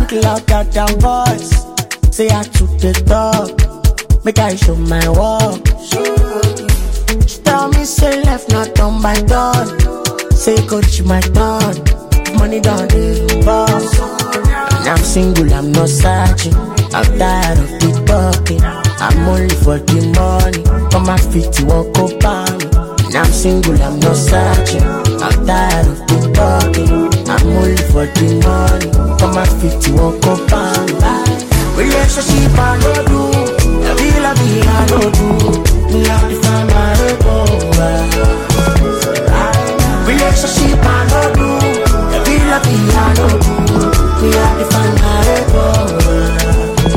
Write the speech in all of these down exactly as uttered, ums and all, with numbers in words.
speak louder than voice. Say I took the talk, make I show my work. She tell me say left not done by done. Say coach my turn, money down the boss. And I'm single, I'm not searching. I'm tired of the talking. I'm only for the money. On my feet, you won't go by me. And I'm single, I'm not searching. I'm tired of the talking. I'm only for the money. On my feet, you won't go by me. Relationship, I don't do. La vie, la vie, I don't do. Me have to find my rebel. Relationship, I don't do. La vie, la vie, I don't do. Me have to find my rebel.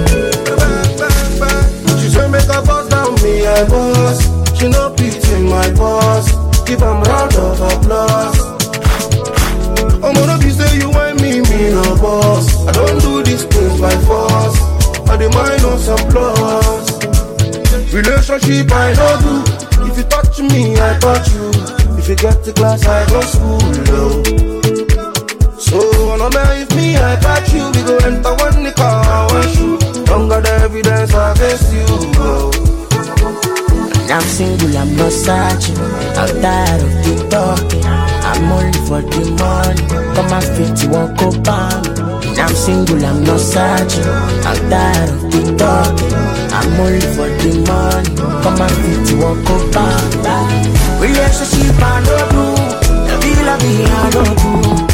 She say make a bust down me, I boss. She no pity my boss. Give am round of applause. I'm gonna be say you want me, me no boss. I don't do these things by force. I demand no some plus. Relationship I don't do. If you touch me, I touch you. If you get to class, I go school low. So no matter if me, I touch you. We go enter one the car, one shoot. Don't got the evidence against you, bro. I'm single, I'm not searching. I'm tired of the talking. I'm only for the money. Come and fit, you won't go by me. I'm single, I'm not searching. I'm tired of the talking. I'm only for the money. Come and fit, you won't go by me. Relationship, I don't do. La vie, la vie, I don't do.